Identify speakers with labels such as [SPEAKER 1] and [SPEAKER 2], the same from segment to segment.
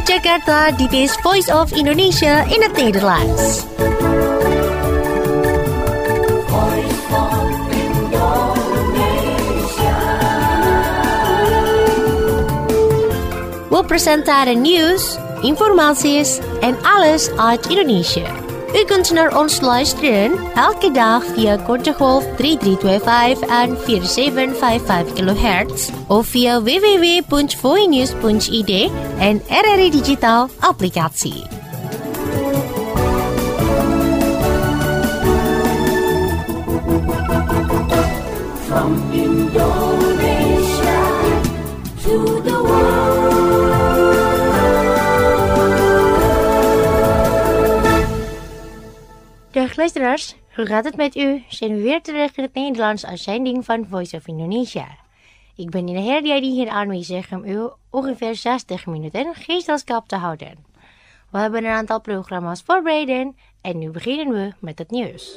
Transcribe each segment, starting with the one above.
[SPEAKER 1] Vanuit Jakarta, dit is Voice of Indonesia in het Nederlands. We presenteren nieuws, informaties en alles uit Indonesië. U kunt naar ons luisteren elke dag via korte golf 3325 en 4755 kHz of via www.voinews.id en RRI Digital applicatie.
[SPEAKER 2] From Indonesia to the world.
[SPEAKER 1] Dag luisteraars, hoe gaat het met u? Zijn we weer terug in het Nederlands uitzending van Voice of Indonesia. Ik ben in de Herdiadi hier aanwezig om u ongeveer 60 minuten gezelschap te houden. We hebben een aantal programma's voorbereid en nu beginnen we met het nieuws.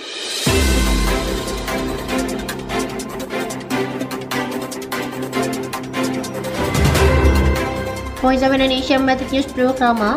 [SPEAKER 1] Voice of Indonesia met het nieuwsprogramma.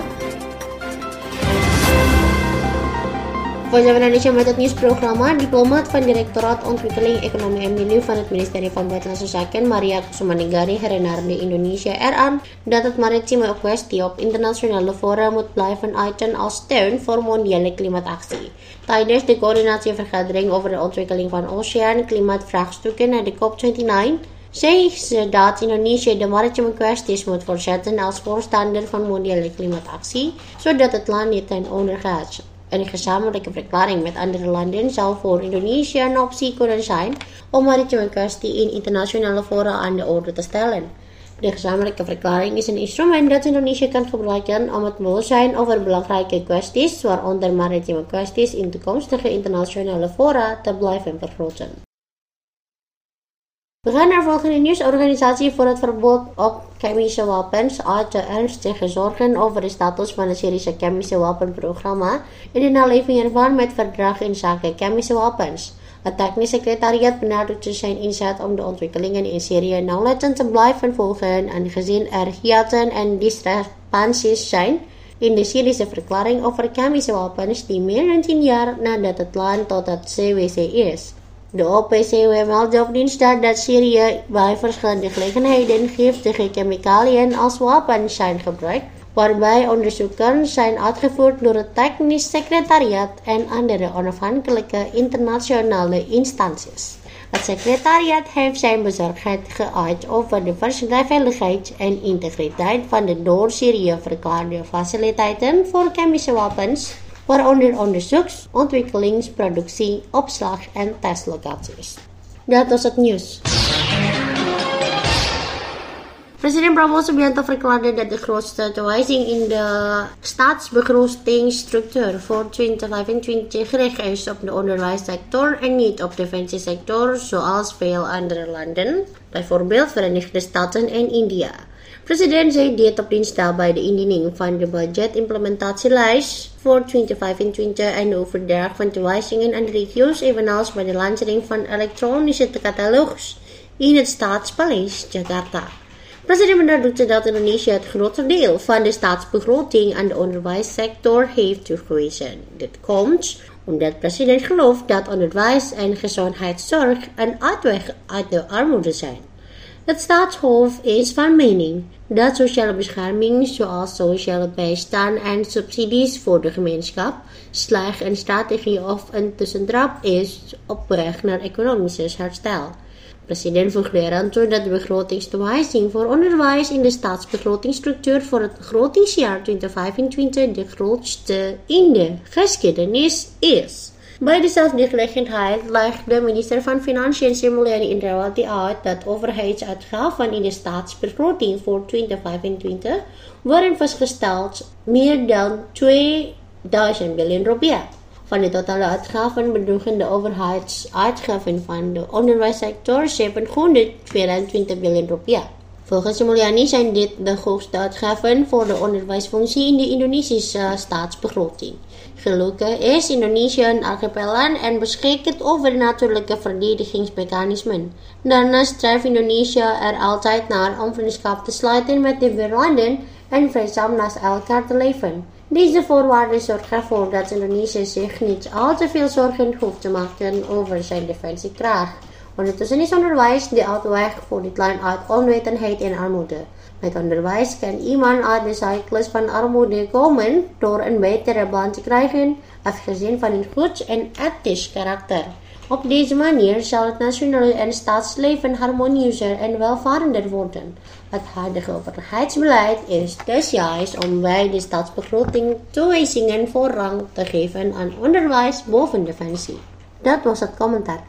[SPEAKER 1] Voice of Indonesia met het nieuwsprogramma. Diplomaat van Directoraat Ontwikkeling Economie en Milieu van het ministerie van Buitenlandse Zaken, Maria Kusumanegari, herinnerde Indonesië eraan dat het maritieme kwestie op internationale fora moet blijven uiten als steun voor mondiale klimaatactie. Tijdens de coördinatievergadering over de ontwikkeling van oceaan-klimaatvraagstukken naar de COP29 zei ze dat Indonesië de maritieme kwesties moet voorzetten als voorstander van mondiale klimaatactie, zodat het land niet ten onder gaat. Een gezamenlijke verklaring met andere landen zou voor Indonesië een optie kunnen zijn om maritieme kwestie in internationale fora aan de orde te stellen. De gezamenlijke verklaring is een instrument dat Indonesië kan gebruiken om het bewustzijn over belangrijke kwesties, waaronder maritieme kwesties, in toekomstige internationale fora te blijven vergroten. We gaan naar volgende nieuwsorganisatie voor het verbod op chemische wapens uit de ernstige zorgen over de status van het Syrische chemische wapenprogramma en de naleving ervan met verdrag in zaken chemische wapens. Het technisch secretariaat benadrukte zijn inzet om de ontwikkelingen in Syrië nauwlettend te blijven volgen en gezien er hiaten en discrepanties zijn in de Syrische verklaring over chemische wapens die meer dan 10 jaar nadat het land tot het CWC is. De OPCW meldde op dinsdag dat Syrië bij verschillende gelegenheden giftige chemicaliën als wapens zijn gebruikt, waarbij onderzoeken zijn uitgevoerd door het technisch secretariaat en andere onafhankelijke internationale instanties. Het secretariaat heeft zijn bezorgdheid geuit over de veiligheid en integriteit van de door Syrië verklaarde faciliteiten voor chemische wapens, waaronder onderzoeks-, ontwikkelings-, productie-, opslag- en testlocaties. Dat was het nieuws. President Prabowo Subianto verklaarde dat de grootste toewijzing in de staatsbegrotingsstructuur voor 2025 gericht is op de onderwijssector en niet op de defensiesector zoals veel andere landen, bijvoorbeeld Verenigde Staten en India. President zei dit op dinsdag bij de indiening van de budgetimplementatielijst voor 2025 en de overdracht van toewijzingen aan de reviews, evenals bij de lancering van elektronische catalogus in het Staatspaleis Jakarta. President benadrukte dat Indonesië het grootste deel van de staatsbegroting aan de onderwijssector heeft toegewezen. Dit komt omdat president gelooft dat onderwijs en gezondheidszorg een uitweg uit de armoede zijn. Het staatshoofd is van mening dat sociale bescherming zoals sociale bijstand en subsidies voor de gemeenschap slechts een strategie of een tussentrap is op weg naar economisch herstel. President voegde eraan toe dat de begrotingstoewijzing voor onderwijs in de staatsbegrotingsstructuur voor het begrotingsjaar 2025 de grootste in de geschiedenis is. Bij dezelfde gelegenheid legt de minister van Financiën Sri Mulyani Indrawati uit dat overheidsuitgaven in de staatsbegroting voor 2025 worden vastgesteld meer dan 2000 biljoen rupiah. Van de totale uitgaven bedroegen de overheidsuitgaven van de onderwijssector 724 biljoen rupiah. Volgens Mulyani zijn dit de hoogste uitgaven voor de onderwijsfunctie in de Indonesische staatsbegroting. Gelukkig is Indonesië een archipelago en beschikt over natuurlijke verdedigingsmechanismen. Daarnaast strijft Indonesië er altijd naar om vriendschap te sluiten met de buurlanden en vreedzaam naast elkaar te leven. Deze voorwaarden zorgen ervoor dat Indonesië zich niet al te veel zorgen hoeft te maken over zijn defensiekracht. Ondertussen is onderwijs de uitweg voor dit land uit onwetendheid en armoede. Met onderwijs kan iemand uit de cyclus van armoede komen door een betere baan te krijgen, afgezien van een goed en ethisch karakter. Op deze manier zal het nationale en staatsleven harmonieuzer en welvarender worden. Het huidige overheidsbeleid is dus juist om bij de staatsbegroting toewijzingen voorrang te geven aan onderwijs boven defensie. Dat was het commentaar.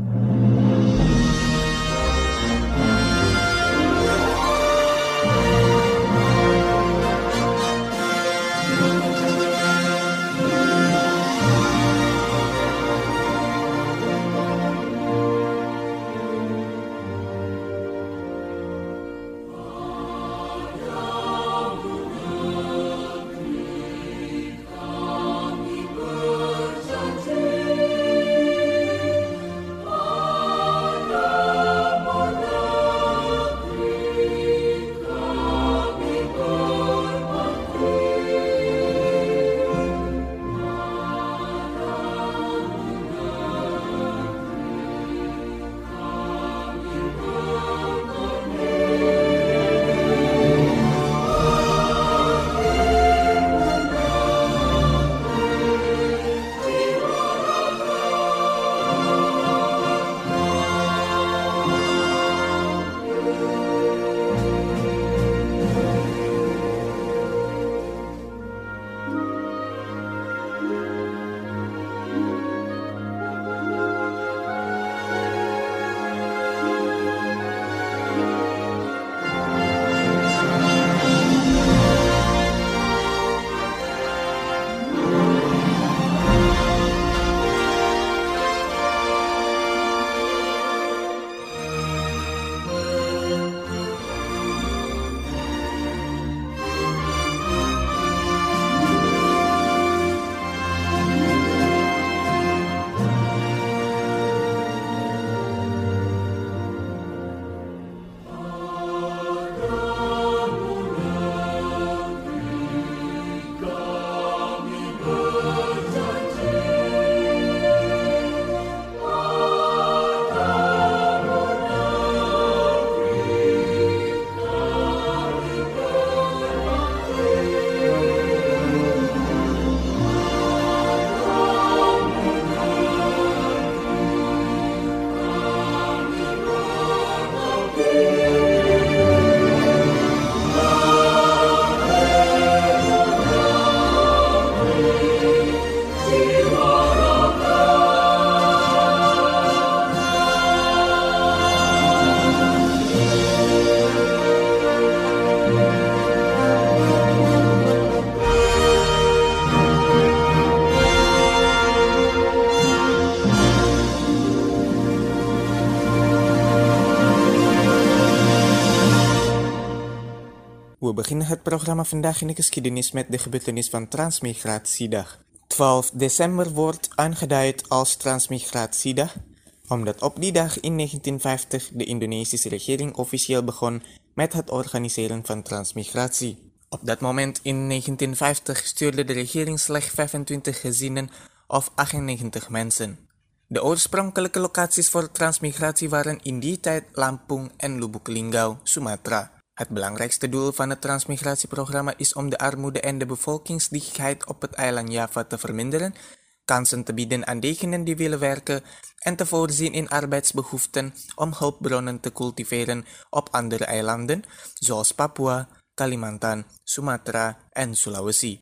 [SPEAKER 3] We beginnen het programma vandaag in de geschiedenis met de gebeurtenis van Transmigratiedag. 12 december wordt aangeduid als Transmigratiedag, omdat op die dag in 1950 de Indonesische regering officieel begon met het organiseren van transmigratie. Op dat moment in 1950 stuurde de regering slechts 25 gezinnen of 98 mensen. De oorspronkelijke locaties voor transmigratie waren in die tijd Lampung en Lubuk Linggau, Sumatra. Het belangrijkste doel van het transmigratieprogramma is om de armoede en de bevolkingsdichtheid op het eiland Java te verminderen, kansen te bieden aan degenen die willen werken en te voorzien in arbeidsbehoeften om hulpbronnen te cultiveren op andere eilanden, zoals Papua, Kalimantan, Sumatra en Sulawesi.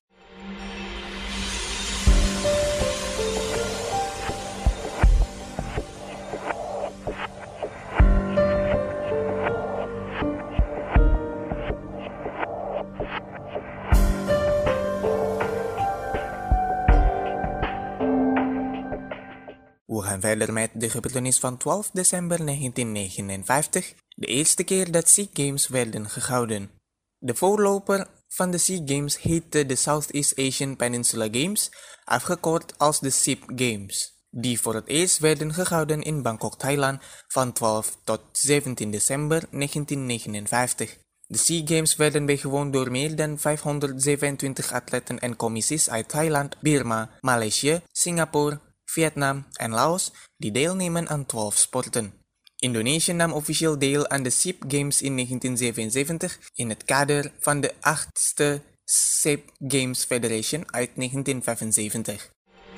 [SPEAKER 3] We gaan verder met de gebeurtenis van 12 december 1959, de eerste keer dat SEA Games werden gehouden. De voorloper van de SEA Games heette de Southeast Asian Peninsula Games, afgekort als de SEAP Games, die voor het eerst werden gehouden in Bangkok, Thailand van 12 tot 17 december 1959. De SEA Games werden bijgewoond door meer dan 527 atleten en commissies uit Thailand, Birma, Maleisië, Singapore, Vietnam en Laos die deelnemen aan 12 sporten. Indonesië nam officieel deel aan de SEA Games in 1977 in het kader van de 8e SEA Games Federation uit 1975.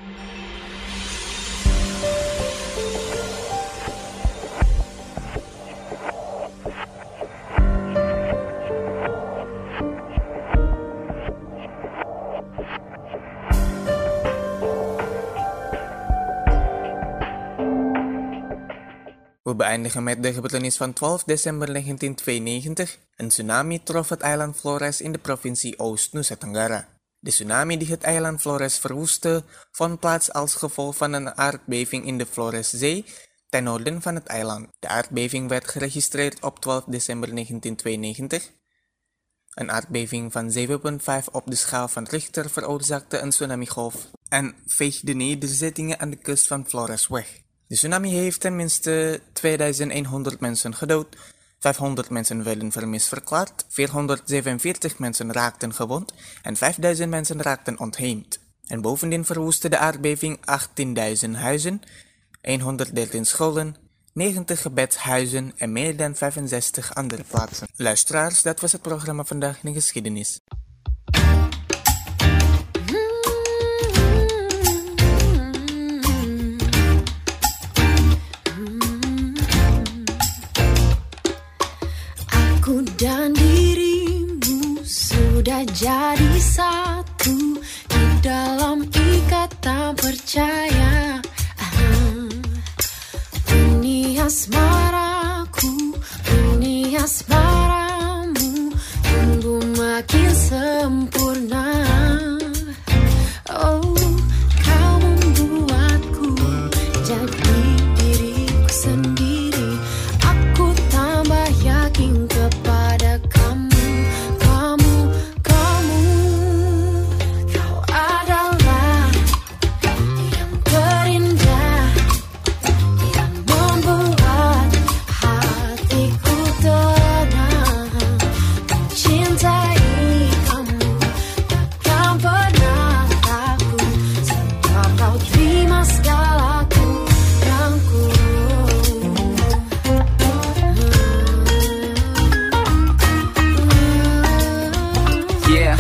[SPEAKER 3] We beëindigen met de gebeurtenis van 12 december 1992. Een tsunami trof het eiland Flores in de provincie Oost-Nusa Tenggara. De tsunami die het eiland Flores verwoestte, vond plaats als gevolg van een aardbeving in de Floreszee ten noorden van het eiland. De aardbeving werd geregistreerd op 12 december 1992. Een aardbeving van 7,5 op de schaal van Richter veroorzaakte een tsunamigolf en veegde nederzettingen aan de kust van Flores weg. De tsunami heeft tenminste 2100 mensen gedood, 500 mensen werden vermist verklaard, 447 mensen raakten gewond en 5000 mensen raakten ontheemd. En bovendien verwoestte de aardbeving 18.000 huizen, 113 scholen, 90 gebedshuizen en meer dan 65 andere plaatsen. Luisteraars, dat was het programma Vandaag in de Geschiedenis.
[SPEAKER 2] Aku dan dirimu sudah jadi satu di dalam ikatan percaya. Ini asmaraku, ini asmaramu, tumbuh makin sempurna. Oh, kau membuatku jadi diriku sendiri. Aku tambah yakin kepada kamu, kamu, kamu. Kau adalah yang terindah, yang membuat hatiku tenang. Cintai kamu, takkan pernah takut, sebab kau terima segala kurangku.
[SPEAKER 4] Yeah,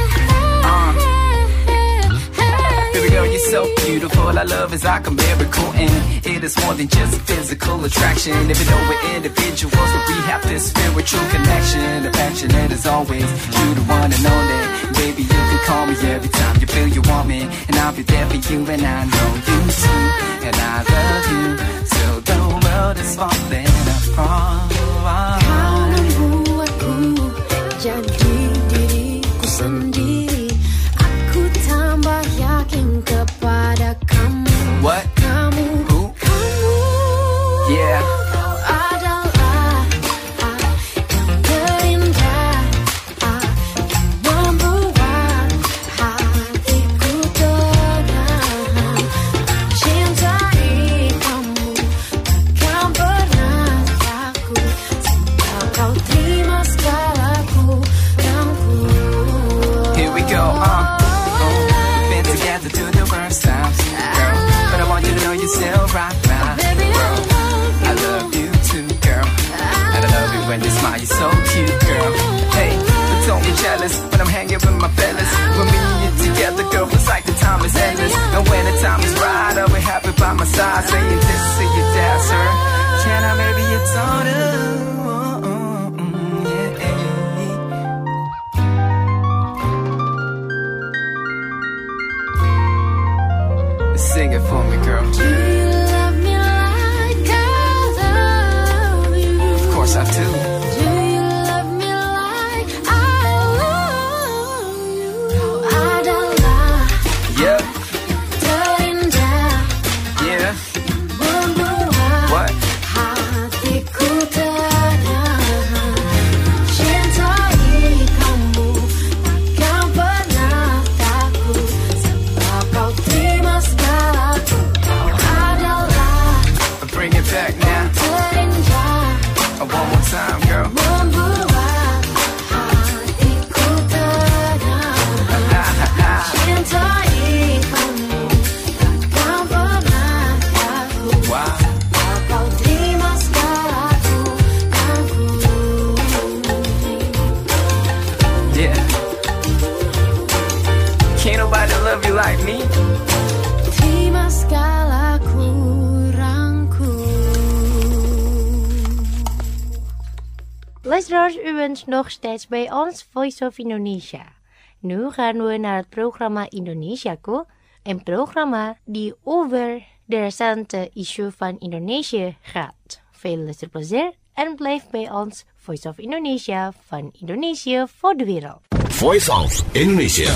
[SPEAKER 4] baby girl, you're so beautiful. Our love is like a miracle, and it is more than just physical attraction. Even though we're individuals, but we have this spiritual connection. Affectionate as always, you the one and only. Baby, you can call me every time you feel you want me, and I'll be there for you, and I know you too. And I love you till the world is falling apart.
[SPEAKER 2] Kau membuatku jadi diriku sendiri. Aku tambah yakin kepada kamu.
[SPEAKER 4] What?
[SPEAKER 2] Kamu,
[SPEAKER 4] Who?
[SPEAKER 2] kamu.
[SPEAKER 4] Yeah.
[SPEAKER 2] Kau adalah yang terindah, yang membuat hatiku tenang. Cintai kamu, takkan pernah takut, sebab kau terima segala kurangku.
[SPEAKER 4] Here we go, we've been together through the worst times, girl. But I want you to know you're still right now,
[SPEAKER 2] Baby,
[SPEAKER 4] girl. I love you too, girl. And I love you when you smile, you're so cute, girl. Hey, but don't be jealous when I'm hanging with my fellas. When me and you together, girl, it's like the time is endless. And when the time is right, I'll be happy by my side, saying this to your dad, sir. Can I maybe your daughter? Sing it for me, girl.
[SPEAKER 2] Do you love me like I love you?
[SPEAKER 4] Of course I do.
[SPEAKER 2] Do you love me like I love you? Kau adalah
[SPEAKER 4] Yep,
[SPEAKER 2] terindah,
[SPEAKER 4] yeah.
[SPEAKER 2] membuat
[SPEAKER 4] What?
[SPEAKER 2] hatiku tenang. Cintai kamu, takkan pernah takut, sebab kau terima segalaku. Kau adalah
[SPEAKER 4] Bring it back now.
[SPEAKER 2] terindah,
[SPEAKER 4] One more time, girl.
[SPEAKER 1] Luisteraars, u bent nog steeds bij ons Voice of Indonesia. Nu gaan we naar het programma Indonesiaku, een programma die over de recente issue van Indonesië gaat. Veel luisterplezier en blijf bij ons Voice of Indonesia van Indonesië voor de wereld.
[SPEAKER 5] Voice of Indonesia.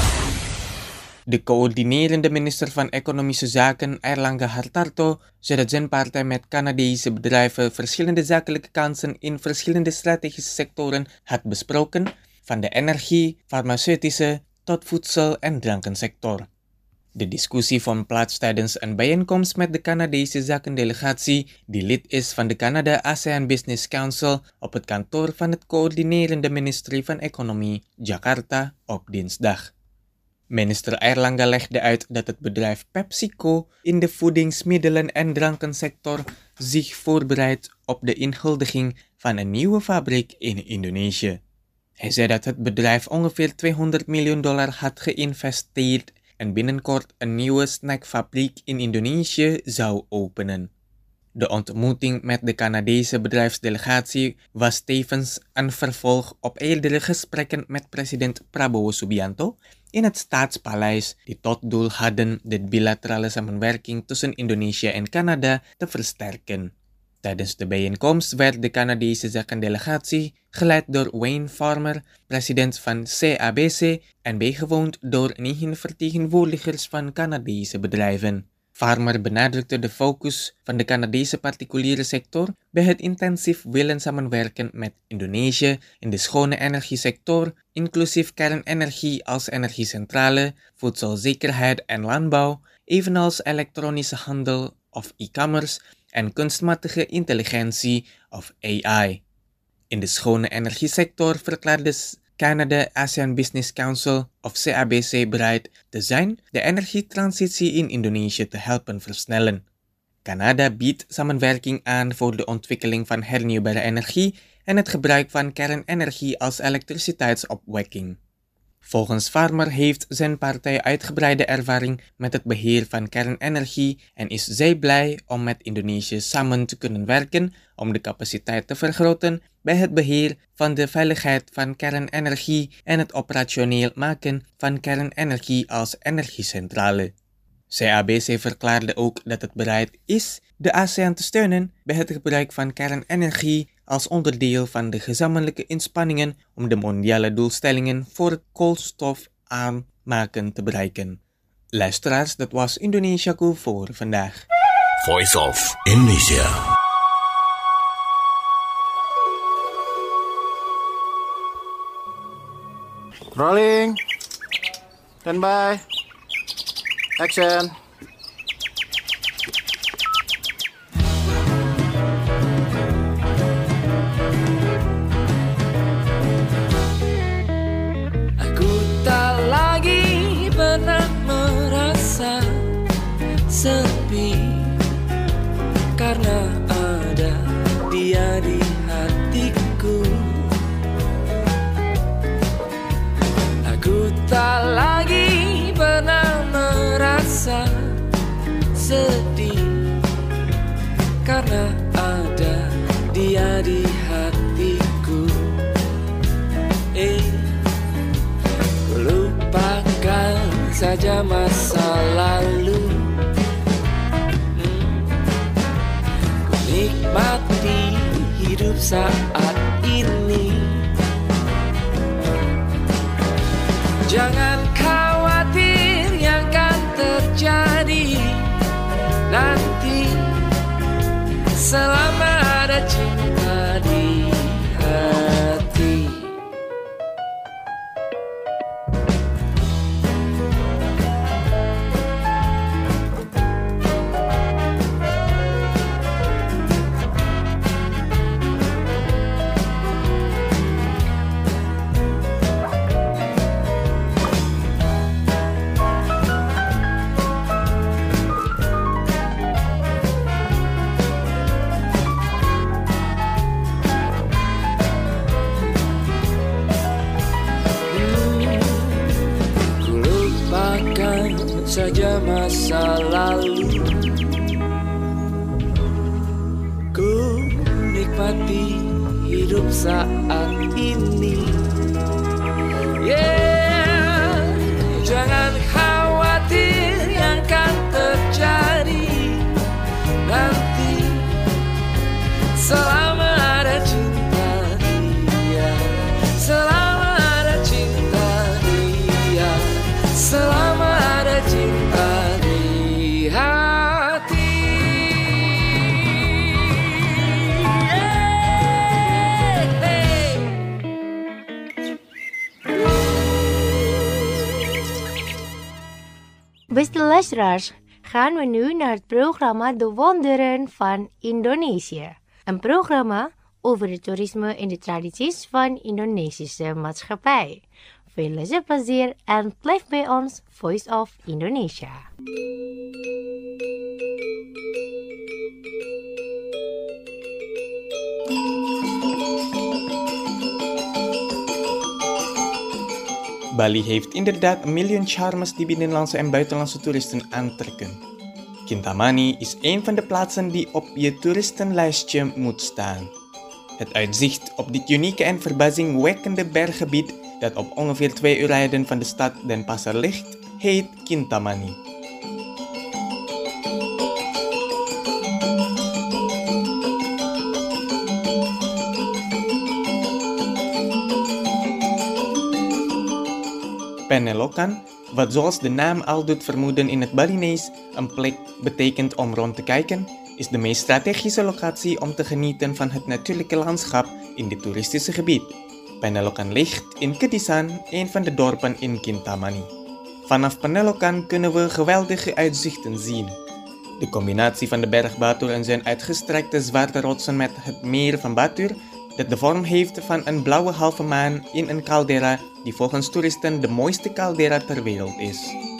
[SPEAKER 3] De coördinerende minister van Economische Zaken, Airlangga Hartarto, zei dat zijn partij met Canadese bedrijven verschillende zakelijke kansen in verschillende strategische sectoren had besproken, van de energie, farmaceutische tot voedsel- en drankensector. De discussie vond plaats tijdens een bijeenkomst met de Canadese zakendelegatie, die lid is van de Canada-ASEAN Business Council, op het kantoor van het coördinerende ministerie van Economie, Jakarta, op dinsdag. Minister Airlangga legde uit dat het bedrijf PepsiCo in de voedingsmiddelen- en drankensector zich voorbereidt op de inhuldiging van een nieuwe fabriek in Indonesië. Hij zei dat het bedrijf ongeveer $200 miljoen had geïnvesteerd en binnenkort een nieuwe snackfabriek in Indonesië zou openen. De ontmoeting met de Canadese bedrijfsdelegatie was tevens een vervolg op eerdere gesprekken met president Prabowo Subianto in het Staatspaleis, die tot doel hadden de bilaterale samenwerking tussen Indonesië en Canada te versterken. Tijdens de bijeenkomst werd de Canadese zakendelegatie geleid door Wayne Farmer, president van CABC, en bijgewoond door 9 vertegenwoordigers van Canadese bedrijven. Farmer benadrukte de focus van de Canadese particuliere sector bij het intensief willen samenwerken met Indonesië in de schone energiesector, inclusief kernenergie als energiecentrale, voedselzekerheid en landbouw, evenals elektronische handel of e-commerce en kunstmatige intelligentie of AI. In de schone energiesector verklaarde Canada-ASEAN Business Council of CABC bereid te zijn de energietransitie in Indonesië te helpen versnellen. Canada biedt samenwerking aan voor de ontwikkeling van hernieuwbare energie en het gebruik van kernenergie als elektriciteitsopwekking. Volgens Farmer heeft zijn partij uitgebreide ervaring met het beheer van kernenergie en is zij blij om met Indonesië samen te kunnen werken om de capaciteit te vergroten bij het beheer van de veiligheid van kernenergie en het operationeel maken van kernenergie als energiecentrale. CABC verklaarde ook dat het bereid is de ASEAN te steunen bij het gebruik van kernenergie als onderdeel van de gezamenlijke inspanningen om de mondiale doelstellingen voor het koolstofarm maken te bereiken. Luisteraars, dat was Indonesiaku voor vandaag.
[SPEAKER 5] Voice of Indonesia.
[SPEAKER 6] Rolling. Stand by. Action.
[SPEAKER 7] Aku tak lagi pernah merasa sepi karena ada dia di hatiku. Aku tak lagi pernah merasa sedih karena ada dia di hatiku. Lupakan saja masa lalu. Ku nikmati hidup saat ini. Jangan khawatir yang akan terjadi nanti, selama ada cinta di hati. hidup saat ini. Yeah, jangan khawatir yang kan terjadi nanti, selama ada cinta dia, selama ada cinta dia, selama ada cinta di hati.
[SPEAKER 8] Beste luisteraars, gaan we nu naar het programma De Wonderen van Indonesië. Een programma over het toerisme en de tradities van Indonesische maatschappij. Veel luisterplezier en blijf bij ons Voice of Indonesia.
[SPEAKER 3] Bali heeft inderdaad 1 miljoen charmes die binnenlandse en buitenlandse toeristen aantrekken. Kintamani is een van de plaatsen die op je toeristenlijstje moet staan. Het uitzicht op dit unieke en verbazingwekkende berggebied dat op ongeveer 2 uur rijden van de stad Denpasar ligt, heet Kintamani. Penelokan, wat zoals de naam al doet vermoeden in het Balinees een plek betekent om rond te kijken, is de meest strategische locatie om te genieten van het natuurlijke landschap in dit toeristische gebied. Penelokan ligt in Kedisan, een van de dorpen in Kintamani. Vanaf Penelokan kunnen we geweldige uitzichten zien. De combinatie van de berg Batur en zijn uitgestrekte zwarte rotsen met het meer van Batur, dat de vorm heeft van een blauwe halve maan in een caldera die volgens toeristen de mooiste caldera ter wereld is.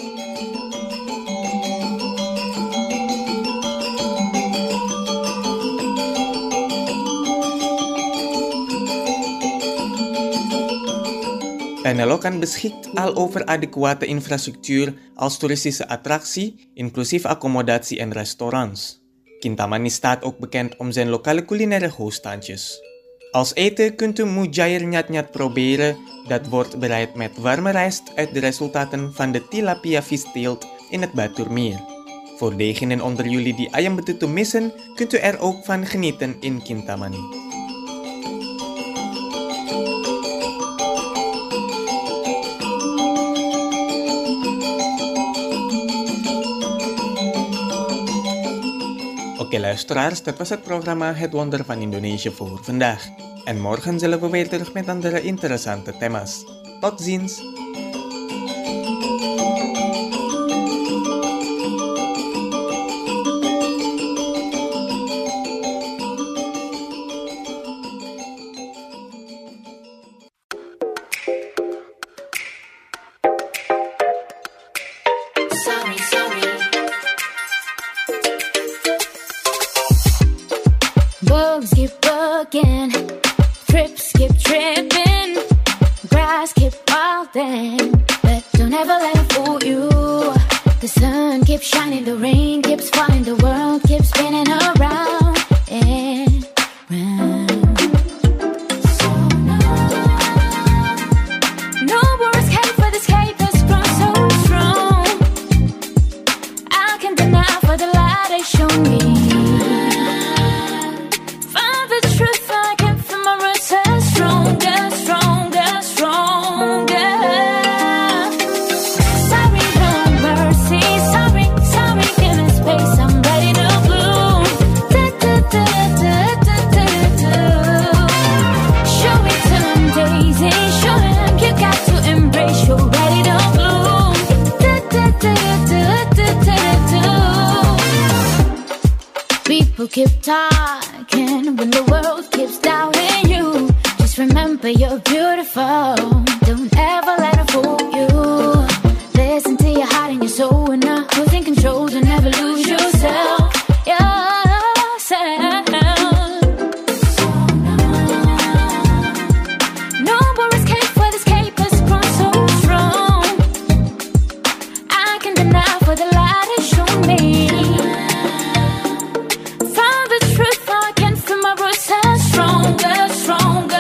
[SPEAKER 3] Penelokan beschikt al over adequate infrastructuur als toeristische attractie, inclusief accommodatie en restaurants. Kintamani staat ook bekend om zijn lokale culinaire hoogstandjes. Als eten kunt u mujair nyat-nyat proberen, dat wordt bereid met warme rijst uit de resultaten van de tilapia visteelt in het Baturmeer. Voor degenen onder jullie die ayam betutu missen, kunt u er ook van genieten in Kintamani. Oké luisteraars, dat was het programma Het Wonder van Indonesië voor vandaag. En morgen zullen we weer terug met andere interessante thema's. Tot ziens!
[SPEAKER 2] Bugs keep bugging, trips keep tripping, grass keep wilding, but don't ever let it fool you. The sun keeps shining, the rain keeps falling, the world keeps spinning around and round. So no more escape, for the escape has grown so strong. I can't deny for the light they show me. People keep talking when the world keeps doubting you. Just remember you're beautiful. Don't ever let it fool you. Listen to your heart and your soul, and not who's in control. Don't ever lose yourself. No more escape, for the escape has grown so strong. I can deny for the light has shown me. Found the truth, I can feel my roots are stronger, stronger.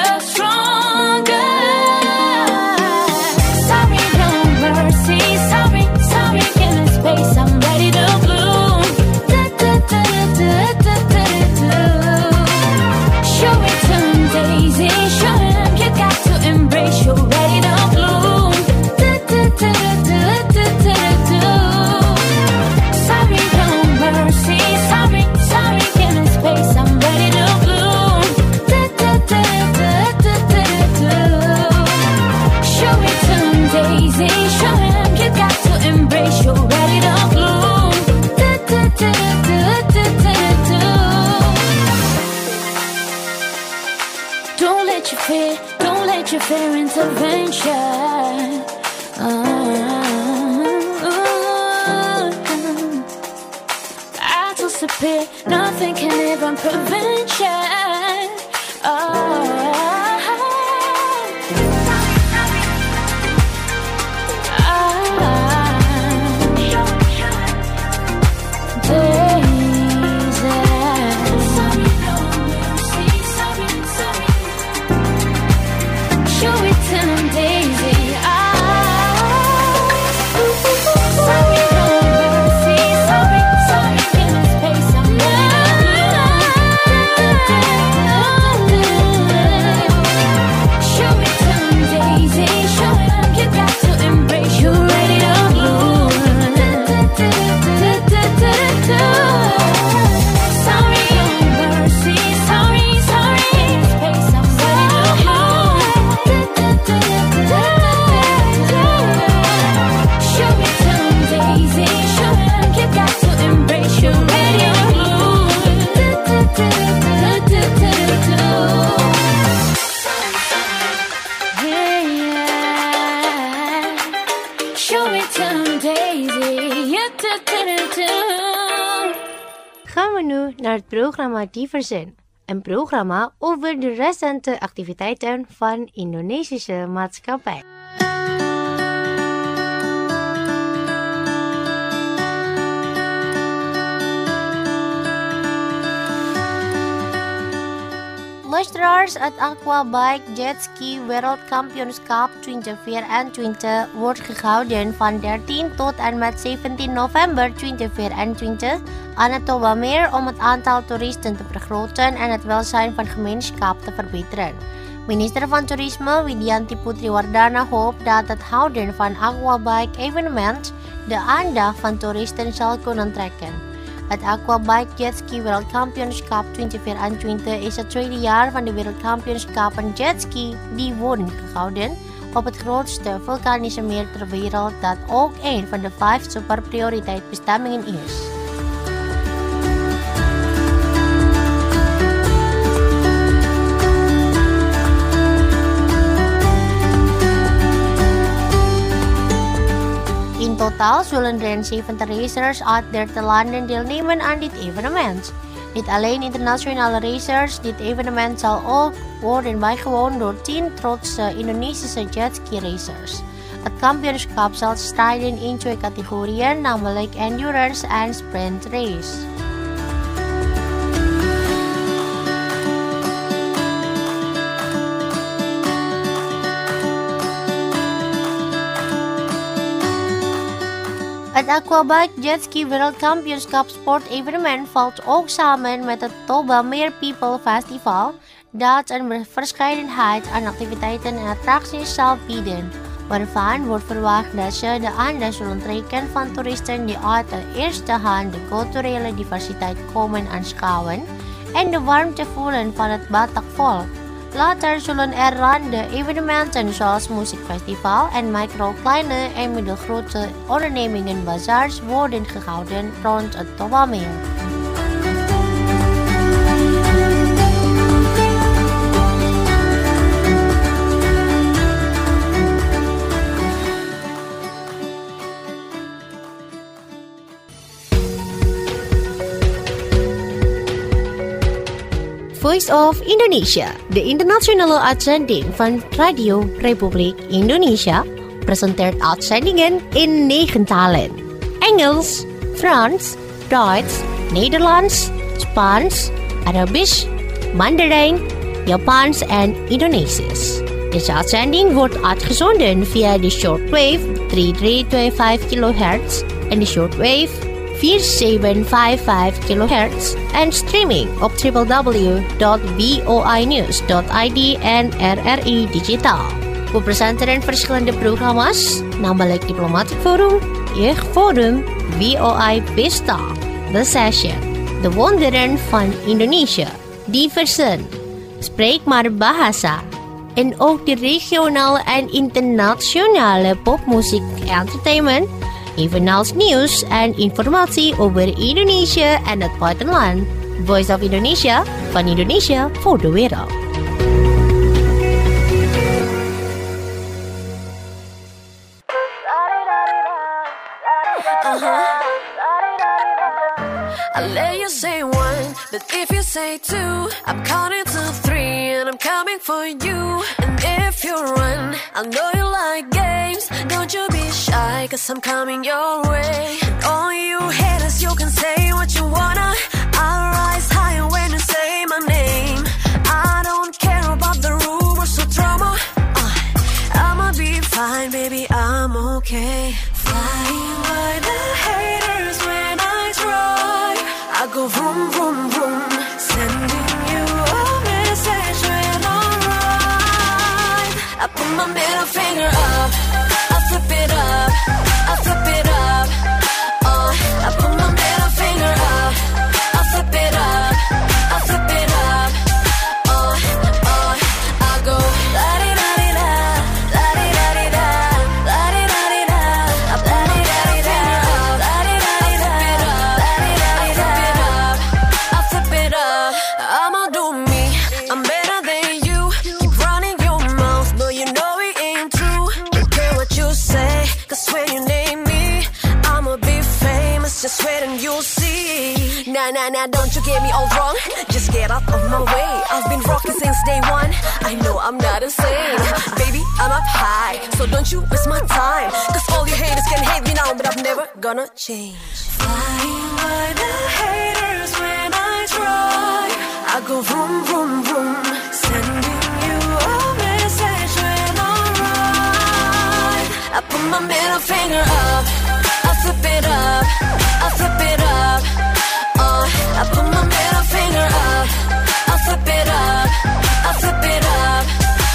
[SPEAKER 2] their intervention. Battles appear, nothing can even prevent
[SPEAKER 8] Gaan we nu naar het programma Diversen. Een programma over de recente activiteiten van Indonesische maatschappij. Luisteraars, het Aquabike Jetski Wereldkampioenschap 2024 wordt gehouden van 13 tot en met 17 november 2024 aan het Tobameer om het aantal toeristen te vergroten en het welzijn van de gemeenschap te verbeteren. Minister van Toerisme Widianti Putriwardana hoopt dat het houden van Aquabike evenement de aandacht van toeristen zal kunnen trekken. Het Aquabike Jetski Wereldkampioenschap 2024 is het tweede jaar van de wereldkampioenschappen jetski die worden gehouden op het grootste vulkanische meer ter wereld dat ook een van de 5 superprioriteitsbestemmingen is. In totaal zullen er 70 racers uit 30 landen deelnemen aan dit evenement. Niet alleen internationale racers, dit evenement zal ook worden bijgewoond door 10 trotse Indonesische jetski racers. Het kampioenschap zal strijden in 2 categorieën, namelijk endurance en sprint race. Het Aquabike Jetski Wereldkampioenschap sportevenement valt ook samen met het Tobameer People Festival, dat een verscheidenheid aan activiteiten en attracties zal bieden, waarvan wordt verwacht dat ze de aandacht zullen trekken van toeristen die uit de eerste hand de culturele diversiteit komen aanschouwen en de warmte voelen van het Batak-volk. Later zullen er rande-evenementen zoals muziekfestival en micro-kleine en middelgrote ondernemingen bazaars worden gehouden rond het Tobameer. Voice of Indonesia, de internationale uitzending van Radio Republiek Indonesia, presenteert uitzendingen in 9 talen: Engels, Frans, Duits, Nederlands, Spaans, Arabisch, Mandarijn, Japans en Indonesisch. Deze uitzending wordt uitgezonden via de shortwave 3325 kHz en de shortwave 4755 kHz en streaming op www.voinews.id en RRI Digitaal. We presenteren verschillende programma's, namelijk Diplomatic Forum, Jeugdforum, VOI Pesta, The Session, De Wonderen van Indonesië, Diversen, Spreek maar Bahasa, en ook de regionale en internationale popmuziek entertainment, evenals nieuws en informatie over Indonesië en het buitenland. Voice of Indonesia, van Indonesia voor de wereld.
[SPEAKER 9] let you say one, but if you say two, I'm counting to three and I'm coming for you. And if you run, I know you like games. Don't you be shy, cause I'm coming your way. And all you haters, you can say what you wanna. I'll rise higher when you say my name. I don't care about the rumors or drama. I'ma be fine, baby, I'm okay. Flying by the haters when I try. I go vroom, vroom, vroom, sending you a message when I'm right. I put my middle finger up, I flip it up, I flip it up. I put my middle finger up, I flip it up, I flip it up. I go la-di-da-di-da, la-di-da-di-da, la-di-da-di-da. I put my middle finger up, la-di-da-di-da, la-di-da-di-da. I flip it up, I'ma do me, I'm better than you. Keep running your mouth, but you know it ain't true. Don't care what you say, cause when you name me, I'ma be famous, just wait and you'll see. Nah, don't you get me all wrong, just get out of my way. I've been rocking since day one, I know I'm not insane. Baby, I'm up high, so don't you waste my time. Cause all you haters can hate me now, but I'm never gonna change. Flying by the haters when I try. I go vroom, vroom, vroom, sending you a message when I'm right. I put my middle finger up, I flip it up, I flip it up. I put my middle finger up, I flip it up, I flip it up.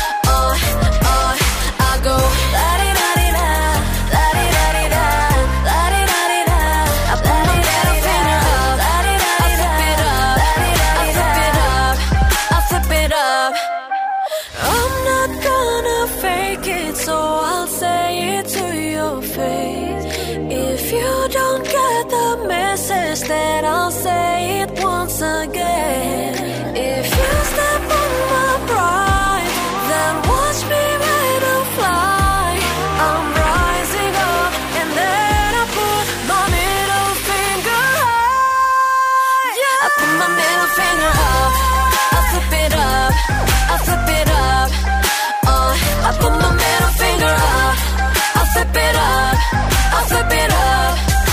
[SPEAKER 9] I go la-di-da-di-da, la-di-da-di-da, la-di-da-di-da. I put my middle finger up, la-di-da-di-da, I flip it up, I flip it up. I'm not gonna fake it, so I'll say it to your face. If you don't get the message, then I'll say it once again. If you step on my pride, then watch me rain or fly. I'm rising up, and then I put my middle finger high. Yeah. I put my middle finger up, I flip it up, I flip it up. I put my middle finger up, I flip it up, I flip it up.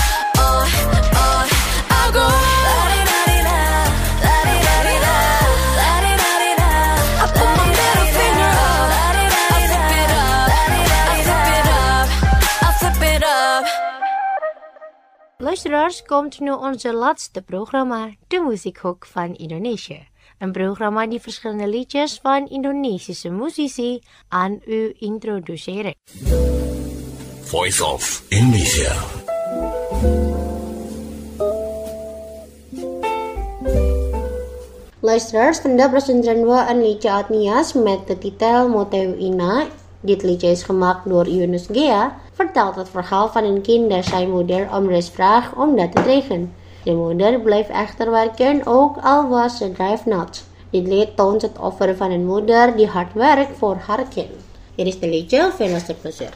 [SPEAKER 9] I'll go la-di-da-di-da, la-di-da-di-da, la-di-da-di-da. I put my middle finger up, I flip it up, I flip it up, I flip it up.
[SPEAKER 8] Luisteraars, komt nu onze laatste programma, de Muziekhok van Indonesië. Een programma die verschillende liedjes van Indonesische muzici aan u introduceren.
[SPEAKER 5] Voice of Indonesia.
[SPEAKER 1] Luisteraars, vandaag presenteren we een liedje uit Nias met de titel Moteu Ina. Dit liedje is gemaakt door Yunus Gea, vertelt het verhaal van een kind dat zijn moeder om rust vraagt omdat het regent. De moeder blijft echter werken, ook al was ze drijfnat. Dit lied toont het offer van een moeder die hard werkt voor haar kind. Hier is de liedje, veel luisterplezier.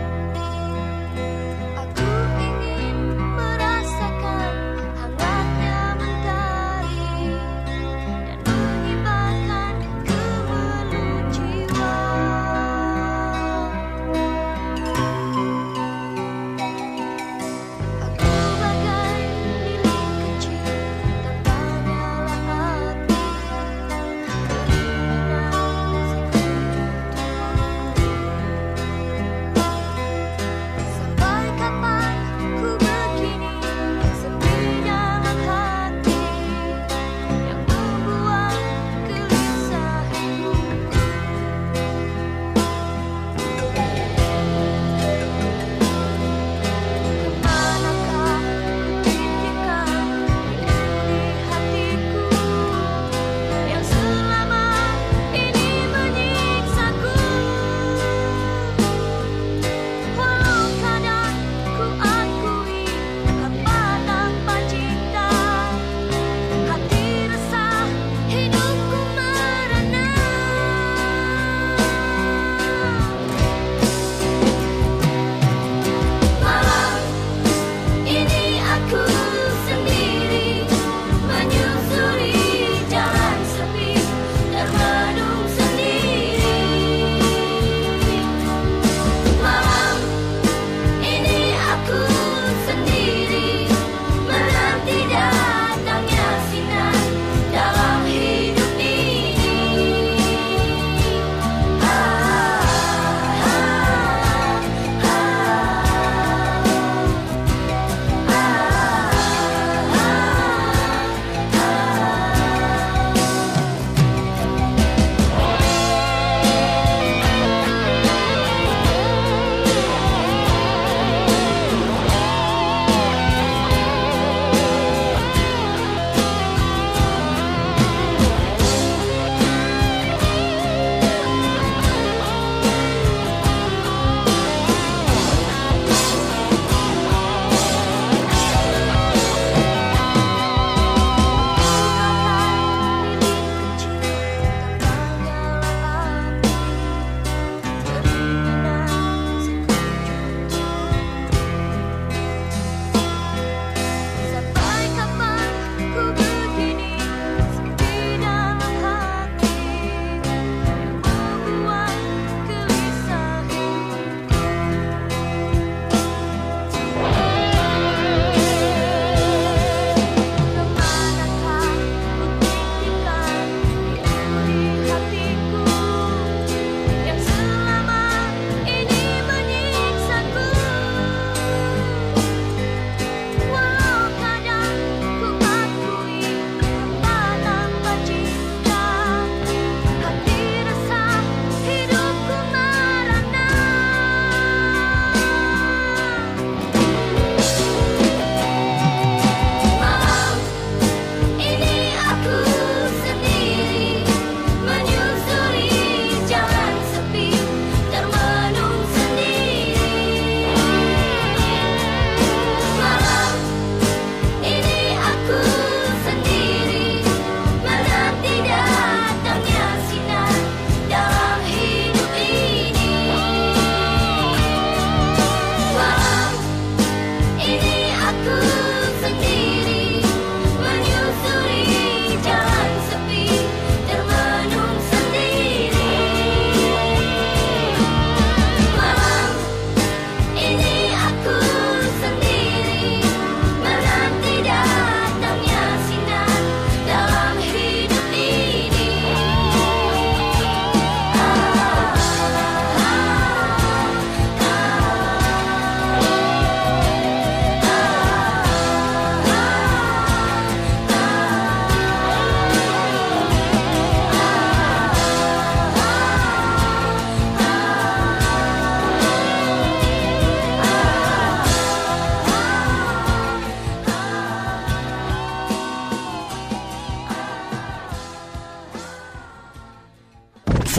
[SPEAKER 2] Aku ingin merasakan hangatnya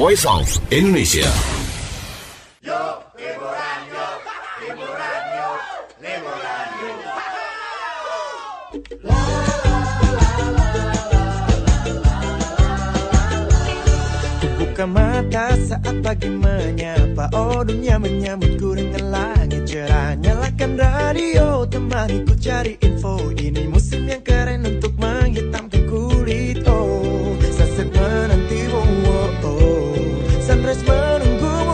[SPEAKER 5] Voice of Indonesia.
[SPEAKER 10] Buka mata saat pagi menyapa, oh dunia menyambutku dengan langit cerah. Nyalakan radio, temani ku cari info. Ini musim yang keren untuk menghitamkan kulit. Oh, sunset menanti, oh, oh. Sunrise menunggumu.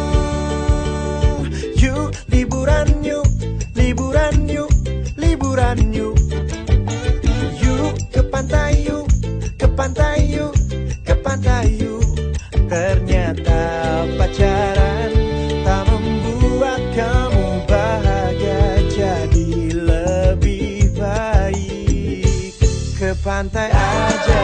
[SPEAKER 10] Yuk, liburan yuk, liburan yuk, liburan yuk. Yuk, ke pantai yuk, ke pantai yuk, ke pantai yuk. Ternyata pacaran tak membuat kamu bahagia, jadi lebih baik ke pantai aja.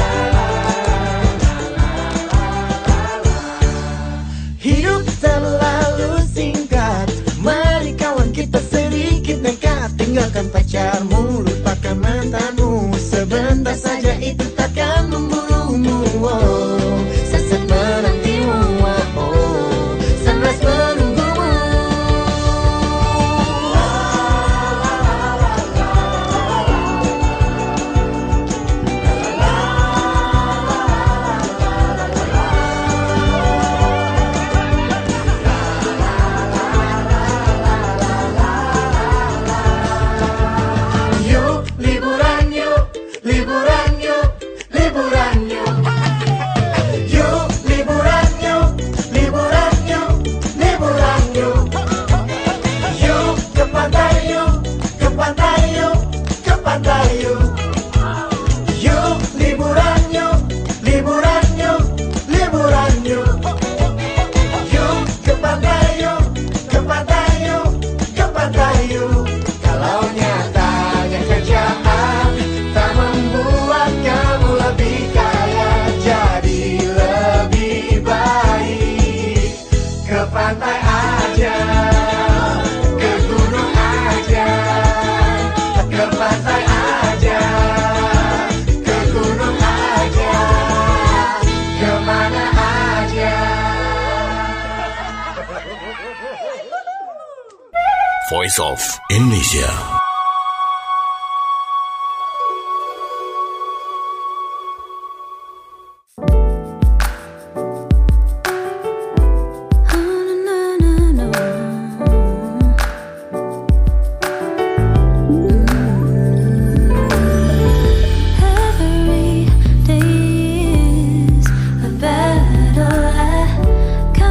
[SPEAKER 10] Hidup terlalu singkat, mari kawan kita sedikit nekat. Tinggalkan pacarmu, lupakan mantanmu, sebentar saja itu takkan membunuhmu. Oh. Sunset menantimu, oh, sunrise menunggumu. Yuk, liburan yuk, liburan yuk, liburan yuk.
[SPEAKER 5] Voice of Indonesia.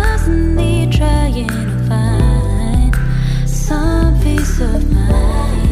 [SPEAKER 2] Of mine.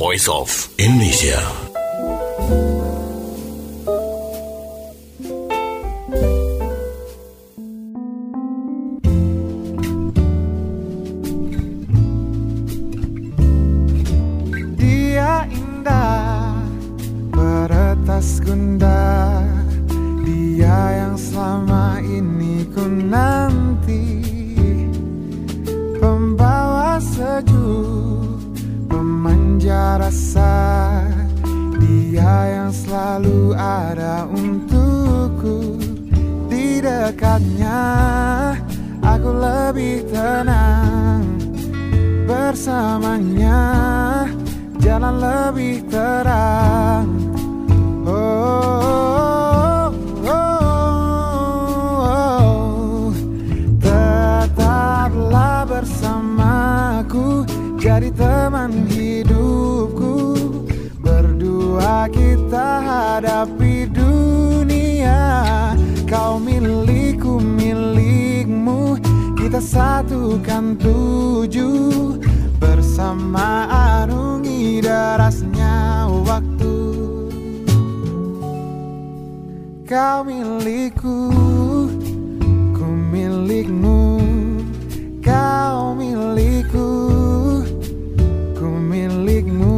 [SPEAKER 5] Voice of Indonesia.
[SPEAKER 10] Dia indah, peretas gundar, dia yang selama ini ku nanti, pembawa sejuk, pemanja rasa, dia yang selalu ada untukku. Di dekatnya aku lebih tenang, bersamanya jalan lebih terang. Tetaplah bersamaku, jadi teman hidupku. Berdua kita hadapi dunia, kau milikku, milikmu, kita satukan tuju. Bersama arungi derasnya waktu. Kau milikku, ku milikmu. Kau milikku, ku milikmu.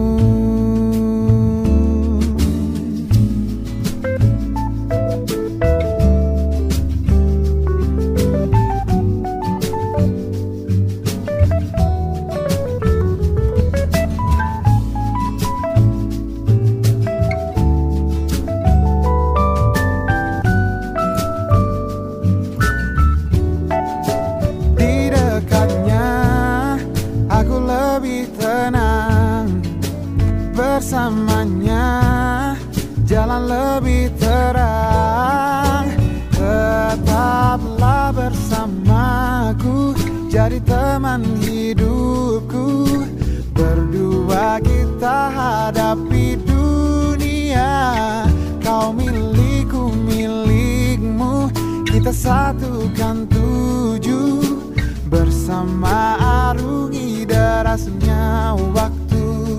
[SPEAKER 10] Bersamanya jalan lebih terang. Tetaplah bersamaku, jadi teman hidupku. Berdua kita hadapi dunia, kau milikku, milikmu, kita satukan tuju. Bersama arungi derasnya waktu.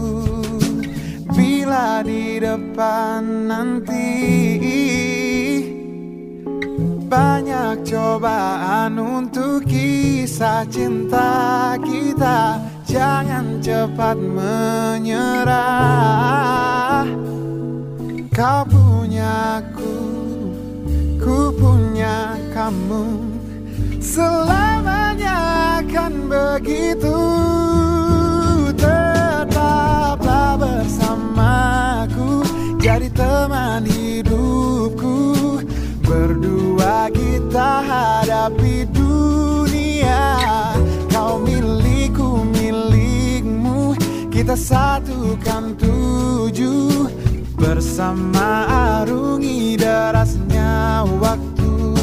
[SPEAKER 10] Bila di depan nanti banyak cobaan untuk kisah cinta kita, jangan cepat menyerah. Kau punya ku punya kamu, selamanya akan begitu. Tetaplah bersamaku, jadi teman hidupku. Berdua kita hadapi dunia, kau milikku, milikmu, kita satukan tuju. Bersama arungi derasnya waktu.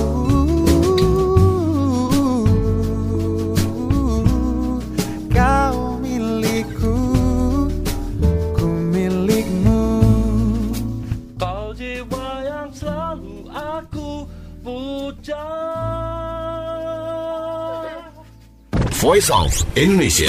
[SPEAKER 10] Kau milikku, ku milikmu.
[SPEAKER 11] Kau jiwa yang selalu aku puja.
[SPEAKER 5] Voice of Indonesia.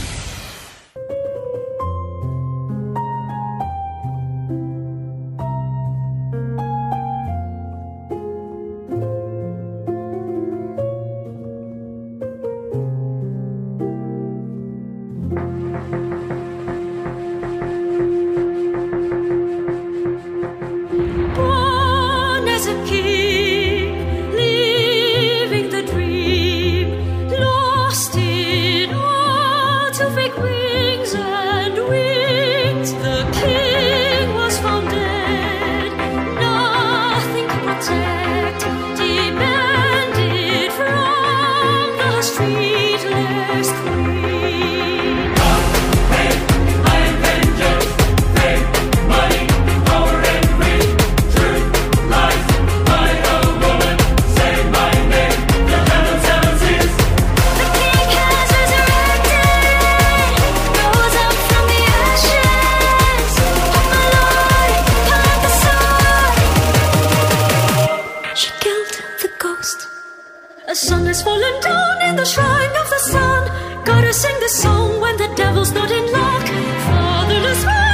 [SPEAKER 2] Born as a king, living the dream, lost in all to fake wings and wings. The king was found dead, nothing to protect, demanded from the streetless queen. A sun has fallen down in the shrine of the sun. Gotta sing this song when the devil's not in luck. Fatherless man.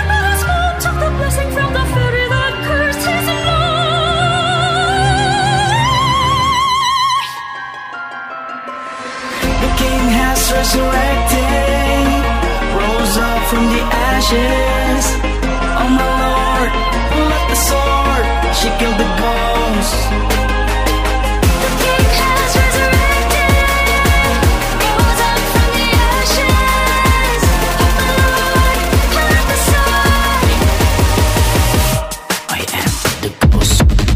[SPEAKER 12] King has resurrected, rose up from the ashes. Oh my Lord, let the sword, she killed the ghost.
[SPEAKER 9] The King has resurrected, rose up from the ashes. Oh my Lord, let the sword.
[SPEAKER 12] I am the ghost.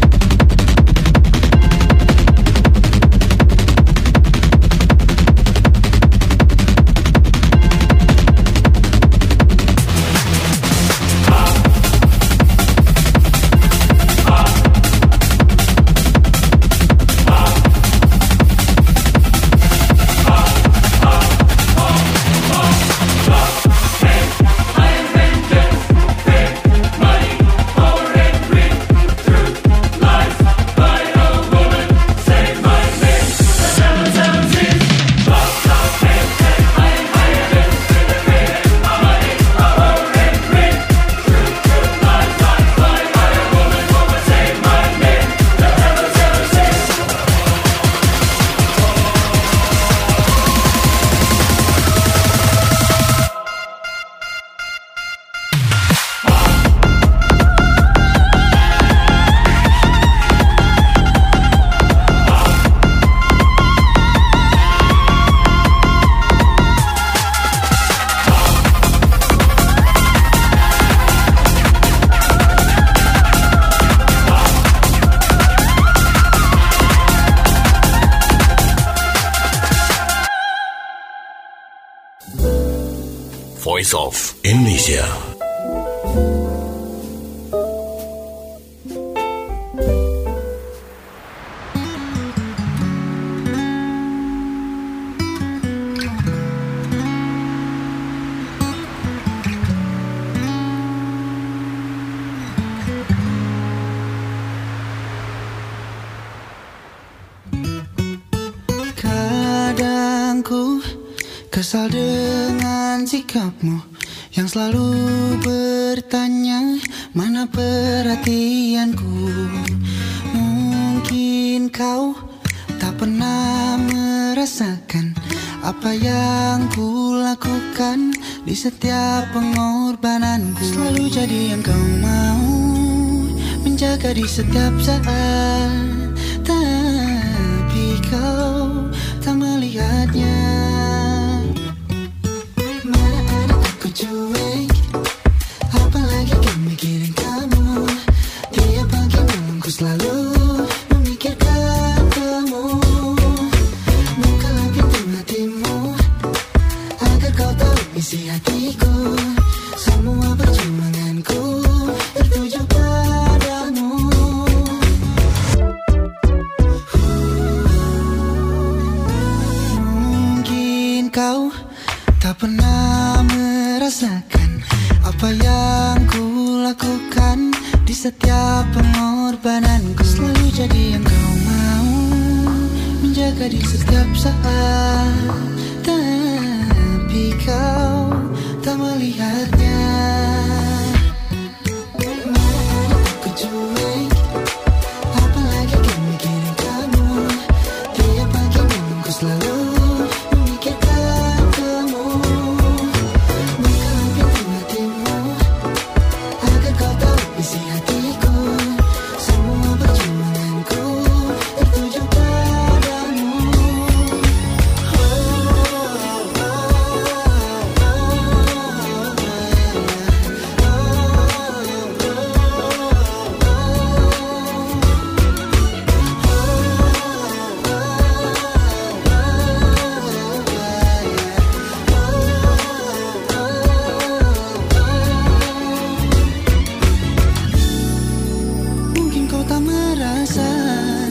[SPEAKER 5] Voice of Indonesia.
[SPEAKER 13] Kadang ku kesal dengan sikapmu yang selalu bertanya mana perhatianku. Mungkin kau tak pernah merasakan apa yang ku lakukan di setiap pengorbananku. Selalu jadi yang kau mau, menjaga di setiap saat, tapi kau tak melihatnya. Cuek, apalagi kan mikirin kamu. Tiap pagi malam ku selalu memikirkan kamu. Bukalah pintu hatimu agar kau tahu isi hatiku. Semua perjuanganku tertuju padamu. Mungkin kau tak pernah merasakan apa yang ku lakukan di setiap pengorbananku. Selalu jadi yang kau mau, menjaga di setiap saat, tapi kau tak melihatnya. Ku cuek, apalagi kan mikirin kamu. Tiap pagi malam ku selalu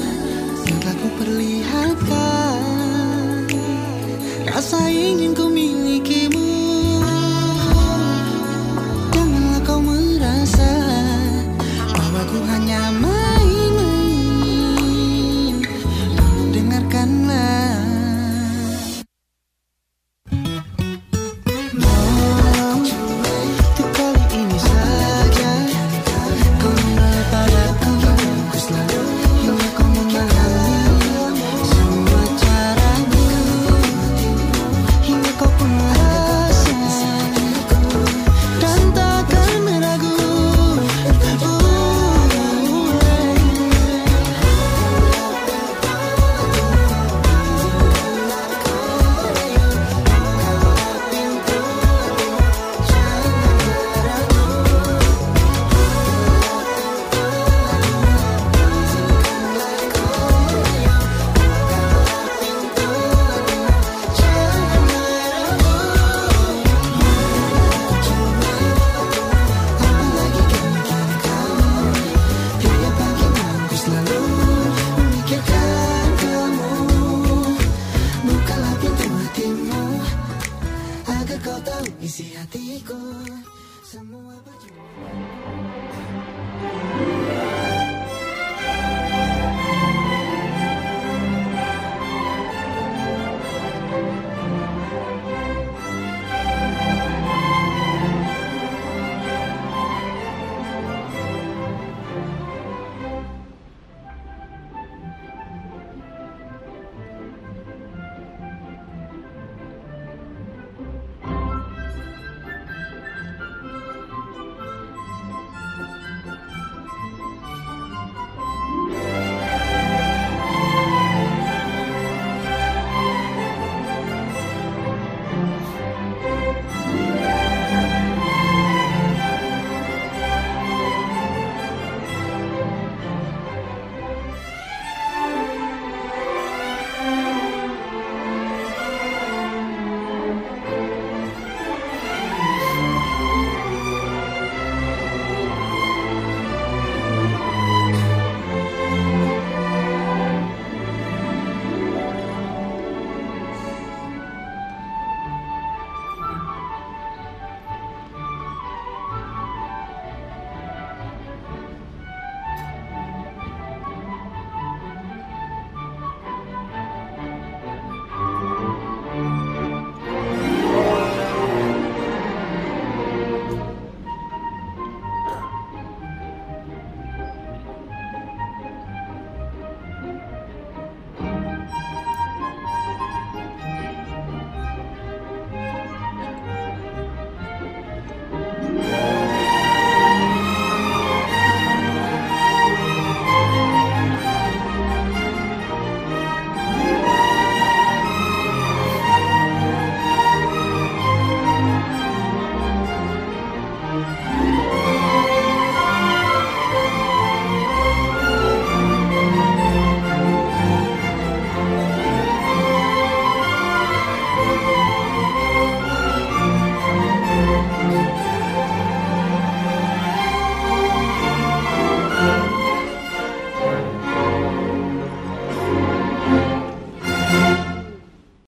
[SPEAKER 13] rasa ingin ku miliki